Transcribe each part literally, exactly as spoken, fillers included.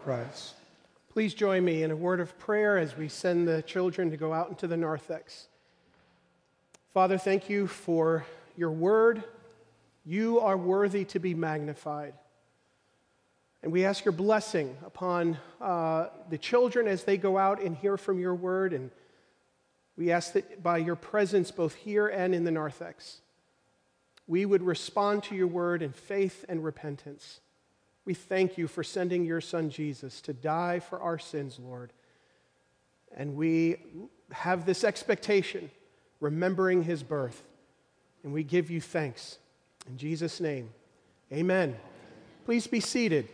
Christ. Please join me in a word of prayer as we send the children to go out into the narthex. Father, thank you for your word. You are worthy to be magnified. And we ask your blessing upon uh, the children as they go out and hear from your word. And we ask that by your presence both here and in the narthex, we would respond to your word in faith and repentance. We thank you for sending your son Jesus to die for our sins, Lord. And we have this expectation, remembering his birth. And we give you thanks. In Jesus' name, amen. Please be seated.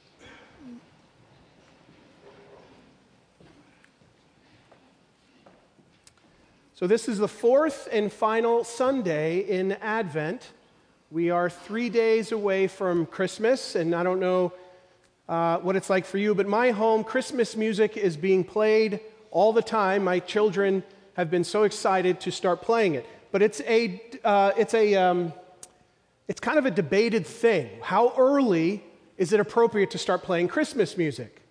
So this is the fourth and final Sunday in Advent. We are three days away from Christmas, and I don't know uh, what it's like for you, but my home, Christmas music is being played all the time. My children have been so excited to start playing it. But it's a, uh, it's a, um, it's kind of a debated thing. How early is it appropriate to start playing Christmas music?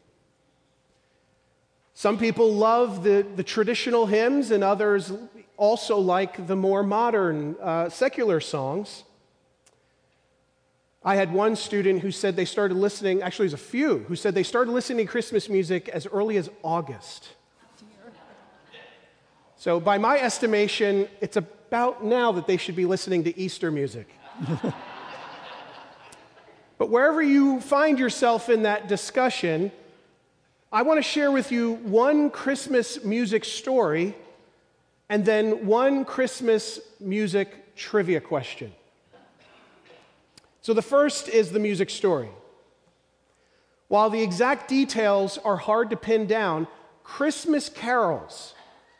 Some people love the, the traditional hymns, and others also like the more modern, uh, secular songs. I had one student who said they started listening, actually there's a few, who said they started listening to Christmas music as early as August. So by my estimation, it's about now that they should be listening to Easter music. But wherever you find yourself in that discussion, I want to share with you one Christmas music story and then one Christmas music trivia question. So the first is the music story. While the exact details are hard to pin down, Christmas carols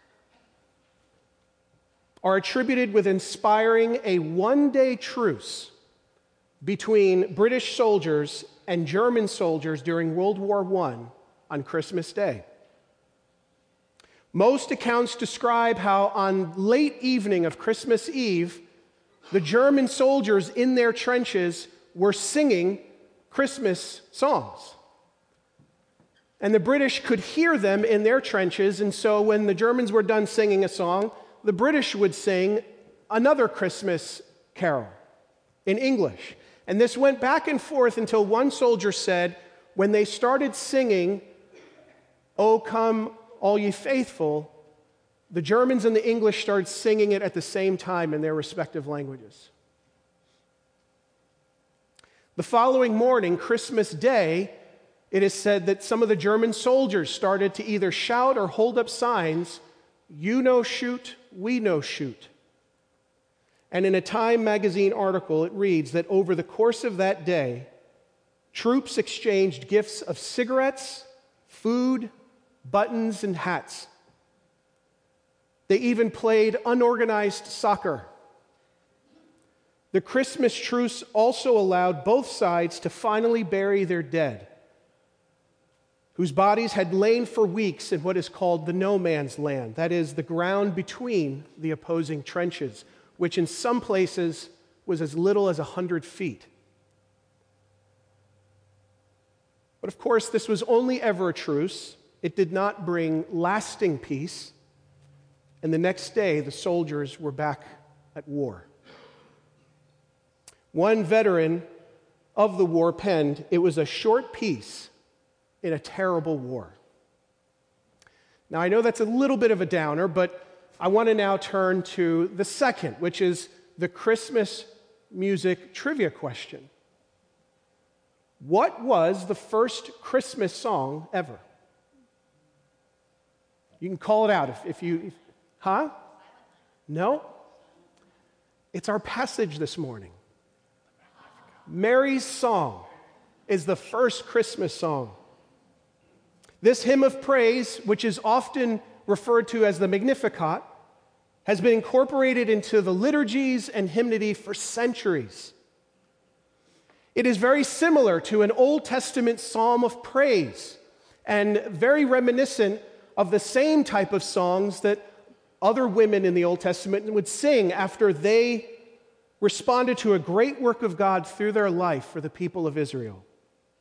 are attributed with inspiring a one-day truce between British soldiers and German soldiers during World War One on Christmas Day. Most accounts describe how on late evening of Christmas Eve, the German soldiers in their trenches were singing Christmas songs. And the British could hear them in their trenches, and so when the Germans were done singing a song, the British would sing another Christmas carol in English. And this went back and forth until one soldier said, when they started singing, "O come, all ye faithful," the Germans and the English started singing it at the same time in their respective languages. The following morning, Christmas Day, it is said that some of the German soldiers started to either shout or hold up signs, "You no shoot, we no shoot." And in a Time magazine article, it reads that over the course of that day, troops exchanged gifts of cigarettes, food, buttons, and hats. They even played unorganized soccer. The Christmas truce also allowed both sides to finally bury their dead, whose bodies had lain for weeks in what is called the no man's land, that is, the ground between the opposing trenches, which in some places was as little as one hundred feet. But of course, this was only ever a truce. It did not bring lasting peace. And the next day, the soldiers were back at war. One veteran of the war penned, "It was a short peace in a terrible war." Now, I know that's a little bit of a downer, but I want to now turn to the second, which is the Christmas music trivia question. What was the first Christmas song ever? You can call it out if, if you... If, Huh? No? It's our passage this morning. Mary's Song is the first Christmas song. This hymn of praise, which is often referred to as the Magnificat, has been incorporated into the liturgies and hymnody for centuries. It is very similar to an Old Testament psalm of praise and very reminiscent of the same type of songs that other women in the Old Testament would sing after they responded to a great work of God through their life for the people of Israel.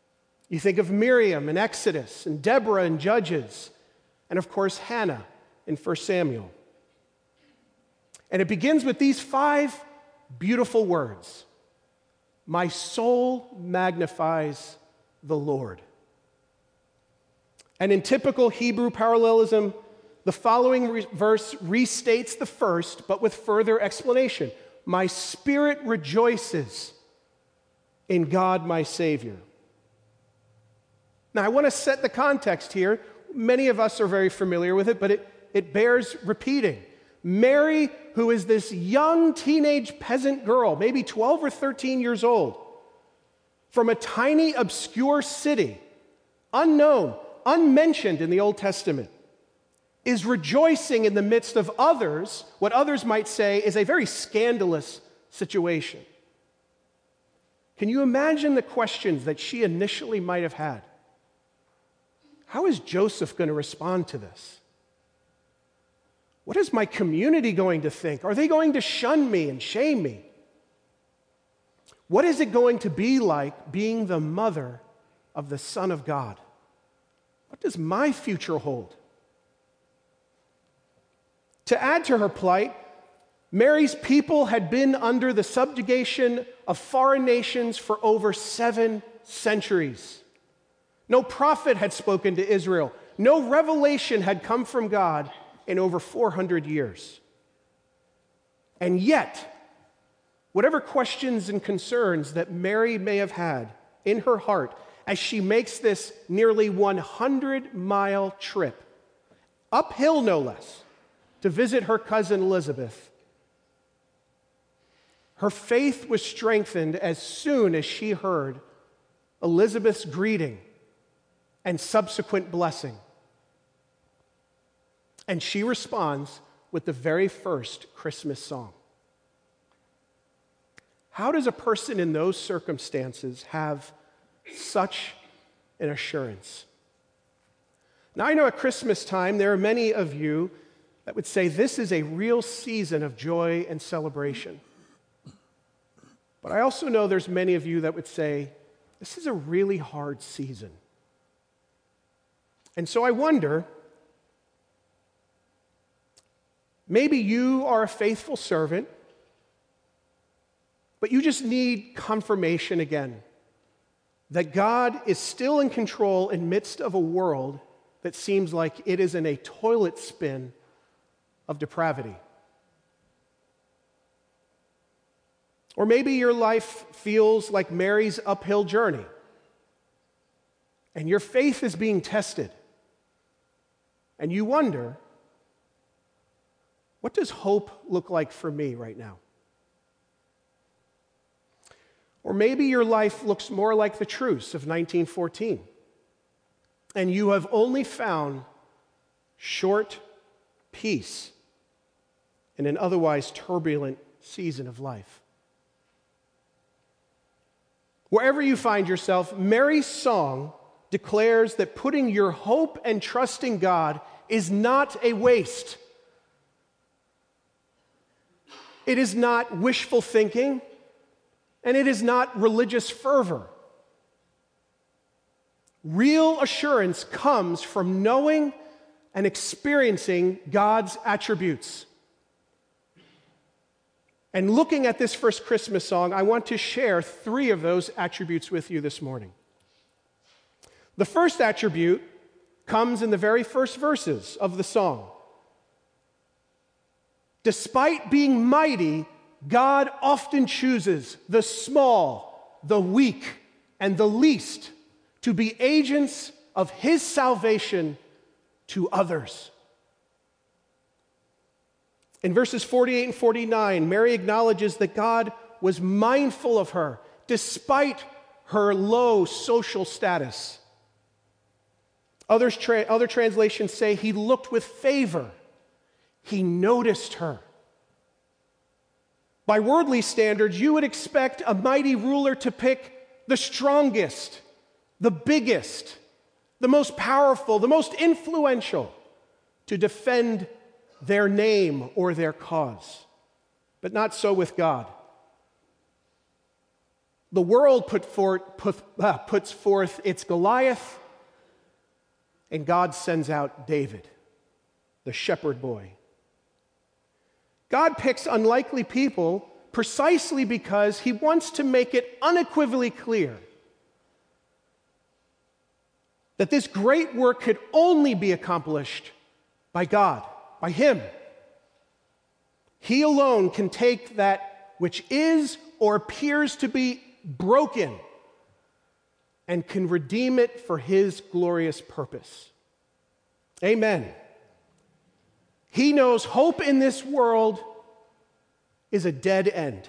You think of Miriam in Exodus, and Deborah in Judges, and of course Hannah in First Samuel. And it begins with these five beautiful words: "My soul magnifies the Lord." And in typical Hebrew parallelism, the following re- verse restates the first, but with further explanation. "My spirit rejoices in God my Savior." Now, I want to set the context here. Many of us are very familiar with it, but it, it bears repeating. Mary, who is this young teenage peasant girl, maybe twelve or thirteen years old, from a tiny, obscure city, unknown, unmentioned in the Old Testament, is rejoicing in the midst of others, what others might say is a very scandalous situation. Can you imagine the questions that she initially might have had? How is Joseph going to respond to this? What is my community going to think? Are they going to shun me and shame me? What is it going to be like being the mother of the Son of God? What does my future hold? To add to her plight, Mary's people had been under the subjugation of foreign nations for over seven centuries. No prophet had spoken to Israel. No revelation had come from God in over four hundred years. And yet, whatever questions and concerns that Mary may have had in her heart as she makes this nearly one hundred mile trip, uphill no less, to visit her cousin Elizabeth, her faith was strengthened as soon as she heard Elizabeth's greeting and subsequent blessing. And she responds with the very first Christmas song. How does a person in those circumstances have such an assurance? Now, I know at Christmas time there are many of you that would say this is a real season of joy and celebration. But I also know there's many of you that would say this is a really hard season. And so I wonder, maybe you are a faithful servant, but you just need confirmation again that God is still in control in midst of a world that seems like it is in a toilet spin of depravity. Or maybe your life feels like Mary's uphill journey, and your faith is being tested. And you wonder, what does hope look like for me right now? Or maybe your life looks more like the truce of nineteen fourteen, and you have only found short peace in an otherwise turbulent season of life. Wherever you find yourself, Mary's song declares that putting your hope and trust in God is not a waste. It is not wishful thinking, and it is not religious fervor. Real assurance comes from knowing and experiencing God's attributes. And looking at this first Christmas song, I want to share three of those attributes with you this morning. The first attribute comes in the very first verses of the song. Despite being mighty, God often chooses the small, the weak, and the least to be agents of His salvation to others. In verses forty-eight and forty-nine, Mary acknowledges that God was mindful of her despite her low social status. Others tra- other translations say He looked with favor. He noticed her. By worldly standards, you would expect a mighty ruler to pick the strongest, the biggest, the most powerful, the most influential to defend their name or their cause. But not so with God. The world put forth, put, uh, puts forth its Goliath, and God sends out David, the shepherd boy. God picks unlikely people precisely because he wants to make it unequivocally clear that this great work could only be accomplished by God, by him. He alone can take that which is or appears to be broken and can redeem it for his glorious purpose. Amen. He knows hope in this world is a dead end.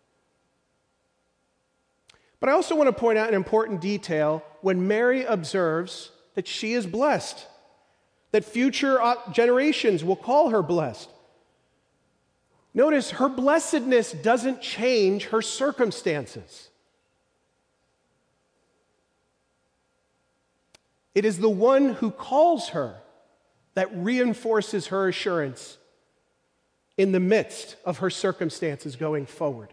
But I also want to point out an important detail when Mary observes that she is blessed, that future generations will call her blessed. Notice her blessedness doesn't change her circumstances. It is the one who calls her that reinforces her assurance in the midst of her circumstances going forward.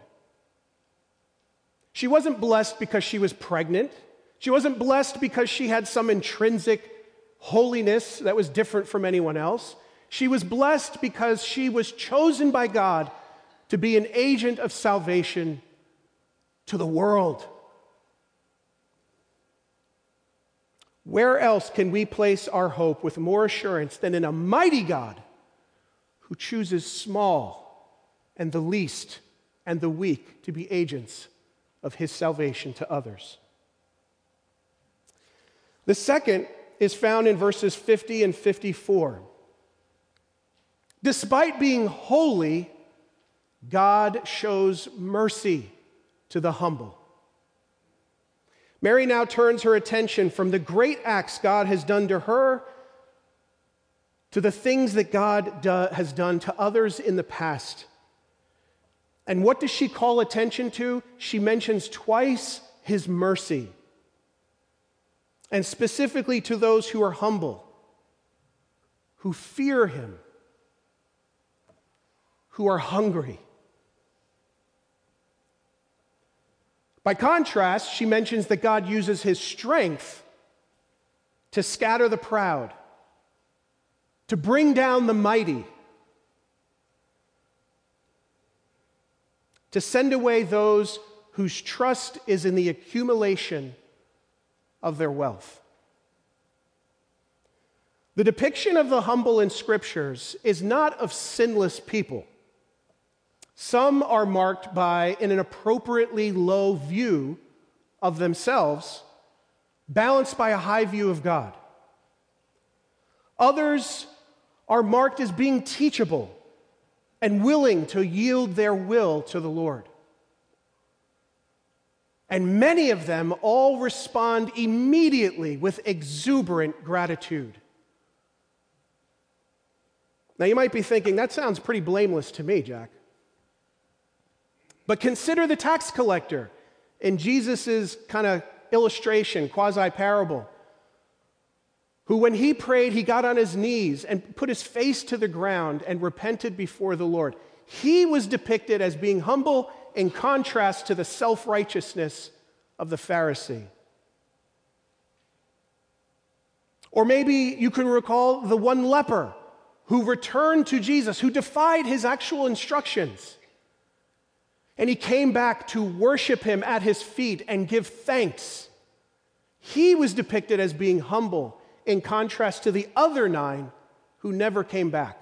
She wasn't blessed because she was pregnant. She wasn't blessed because she had some intrinsic holiness that was different from anyone else. She was blessed because she was chosen by God to be an agent of salvation to the world. Where else can we place our hope with more assurance than in a mighty God who chooses small and the least and the weak to be agents of his salvation to others? The second is found in verses fifty and fifty-four. Despite being holy, God shows mercy to the humble. Mary now turns her attention from the great acts God has done to her to the things that God do, has done to others in the past. And what does she call attention to? She mentions twice his mercy, and specifically to those who are humble, who fear him, who are hungry. By contrast, she mentions that God uses his strength to scatter the proud, to bring down the mighty, to send away those whose trust is in the accumulation of their wealth. The depiction of the humble in scriptures is not of sinless people. Some are marked by an appropriately low view of themselves, balanced by a high view of God. Others are marked as being teachable and willing to yield their will to the Lord. And many of them all respond immediately with exuberant gratitude. Now you might be thinking, that sounds pretty blameless to me, Jack. But consider the tax collector in Jesus' kind of illustration, quasi-parable, who when he prayed, he got on his knees and put his face to the ground and repented before the Lord. He was depicted as being humble in contrast to the self-righteousness of the Pharisee. Or maybe you can recall the one leper who returned to Jesus, who defied his actual instructions. And he came back to worship him at his feet and give thanks. He was depicted as being humble in contrast to the other nine who never came back.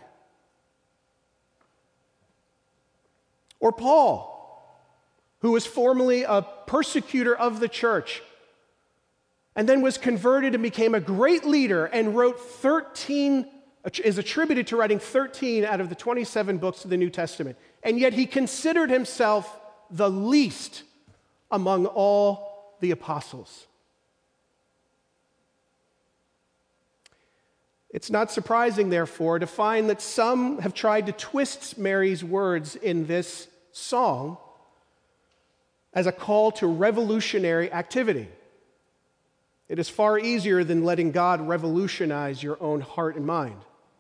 Or Paul, who was formerly a persecutor of the church and then was converted and became a great leader and wrote thirteen, is attributed to writing thirteen out of the twenty-seven books of the New Testament. And yet he considered himself the least among all the apostles. It's not surprising, therefore, to find that some have tried to twist Mary's words in this song as a call to revolutionary activity. It is far easier than letting God revolutionize your own heart and mind.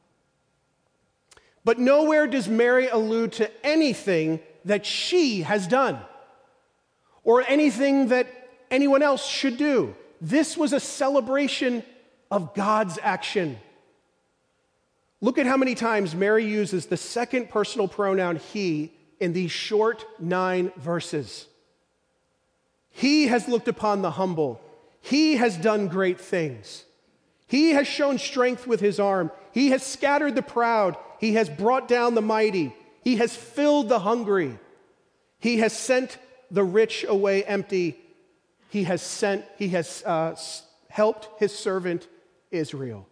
But nowhere does Mary allude to anything that she has done or anything that anyone else should do. This was a celebration of God's action. Look at how many times Mary uses the second personal pronoun he in these short nine verses. He has looked upon the humble. He has done great things. He has shown strength with his arm. He has scattered the proud. He has brought down the mighty. He has filled the hungry. He has sent the rich away empty. He has sent, he has uh, helped his servant Israel.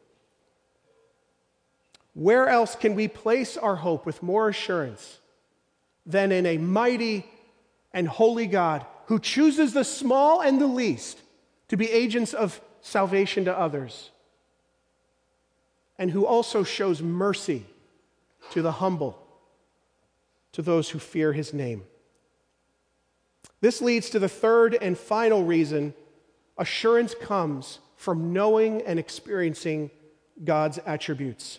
Where else can we place our hope with more assurance than in a mighty and holy God who chooses the small and the least to be agents of salvation to others, and who also shows mercy to the humble, to those who fear his name? This leads to the third and final reason assurance comes from knowing and experiencing God's attributes.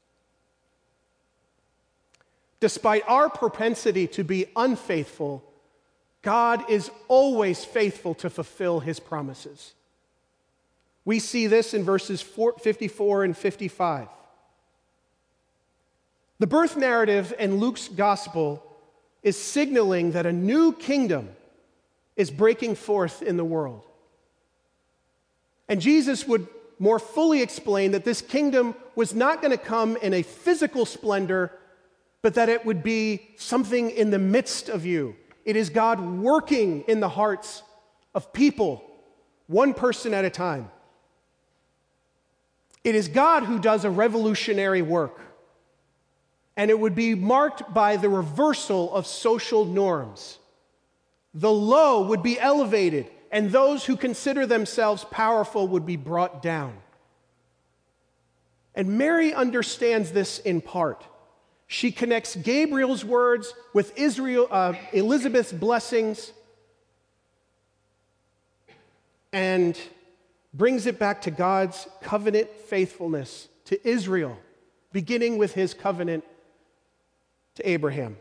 Despite our propensity to be unfaithful, God is always faithful to fulfill his promises. We see this in verses fifty-four and fifty-five. The birth narrative in Luke's gospel is signaling that a new kingdom is breaking forth in the world. And Jesus would more fully explain that this kingdom was not going to come in a physical splendor, but that it would be something in the midst of you. It is God working in the hearts of people, one person at a time. It is God who does a revolutionary work, and it would be marked by the reversal of social norms. The low would be elevated, and those who consider themselves powerful would be brought down. And Mary understands this in part. She connects Gabriel's words with Israel, uh, Elizabeth's blessings, and brings it back to God's covenant faithfulness to Israel, beginning with his covenant to Abraham.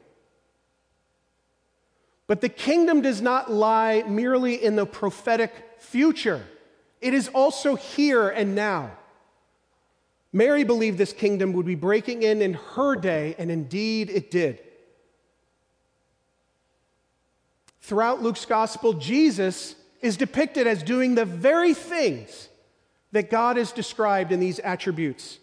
But the kingdom does not lie merely in the prophetic future. It is also here and now. Mary believed this kingdom would be breaking in in her day, and indeed it did. Throughout Luke's gospel, Jesus is depicted as doing the very things that God has described in these attributes.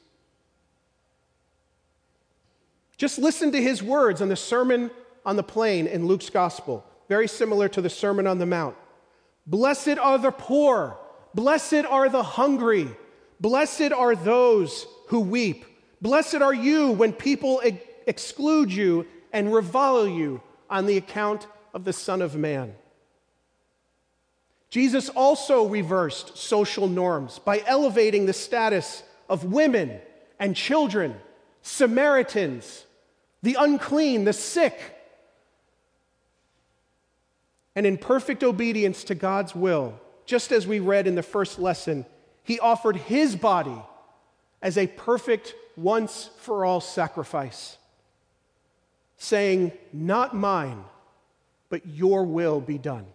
Just listen to his words on the Sermon on the Plain in Luke's gospel, very similar to the Sermon on the Mount. Blessed are the poor, blessed are the hungry, blessed are those who weep. Blessed are you when people ex- exclude you and revile you on the account of the Son of Man. Jesus also reversed social norms by elevating the status of women and children, Samaritans, the unclean, the sick. And in perfect obedience to God's will, just as we read in the first lesson, he offered his body as a perfect once-for-all sacrifice, saying, "Not mine, but your will be done."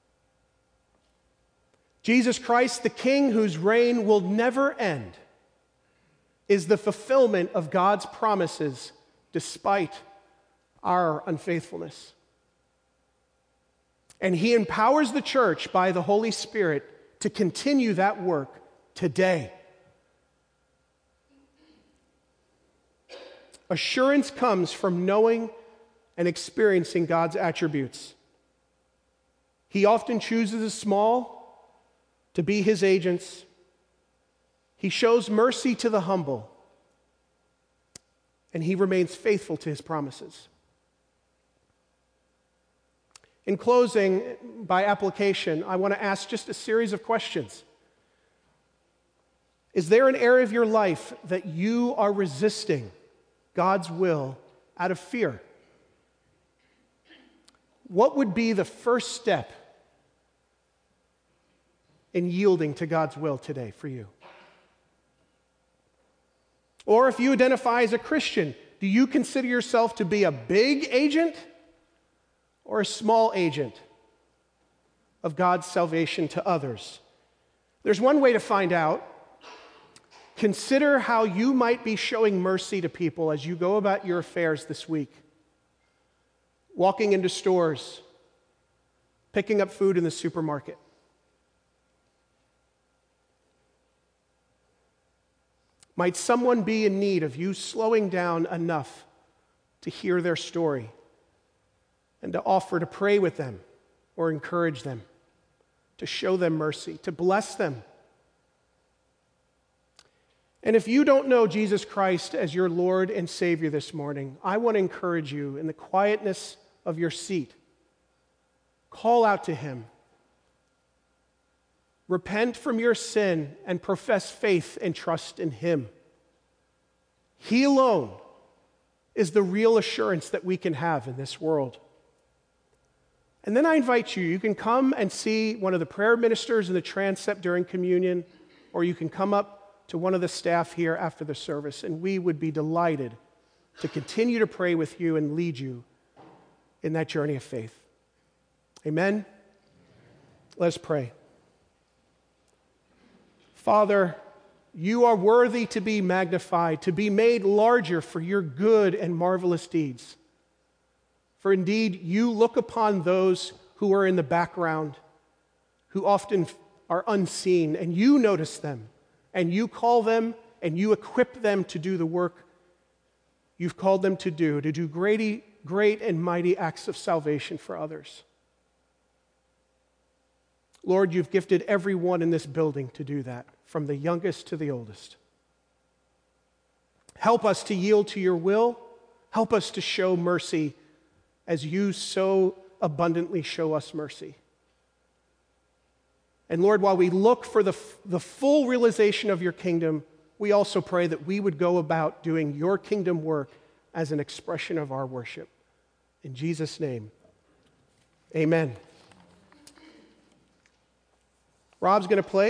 Jesus Christ, the King whose reign will never end, is the fulfillment of God's promises despite our unfaithfulness. And he empowers the church by the Holy Spirit to continue that work today. Assurance comes from knowing and experiencing God's attributes. He often chooses the small to be his agents. He shows mercy to the humble, and he remains faithful to his promises. In closing, by application, I want to ask just a series of questions. Is there an area of your life that you are resisting God's will out of fear? What would be the first step in yielding to God's will today for you? Or if you identify as a Christian, do you consider yourself to be a big agent or a small agent of God's salvation to others? There's one way to find out. Consider how you might be showing mercy to people as you go about your affairs this week. Walking into stores, picking up food in the supermarket. Might someone be in need of you slowing down enough to hear their story and to offer to pray with them or encourage them, to show them mercy, to bless them? And if you don't know Jesus Christ as your Lord and Savior this morning, I want to encourage you in the quietness of your seat. Call out to Him. Repent from your sin and profess faith and trust in Him. He alone is the real assurance that we can have in this world. And then I invite you, you can come and see one of the prayer ministers in the transept during communion, or you can come up to one of the staff here after the service, and we would be delighted to continue to pray with you and lead you in that journey of faith. Amen? Let's pray. Father, you are worthy to be magnified, to be made larger for your good and marvelous deeds. For indeed, you look upon those who are in the background, who often are unseen, and you notice them, and you call them, and you equip them to do the work you've called them to do, to do great, great and mighty acts of salvation for others. Lord, you've gifted everyone in this building to do that, from the youngest to the oldest. Help us to yield to your will. Help us to show mercy as you so abundantly show us mercy. And Lord, while we look for the, the full realization of your kingdom, we also pray that we would go about doing your kingdom work as an expression of our worship. In Jesus' name, amen. Rob's going to play.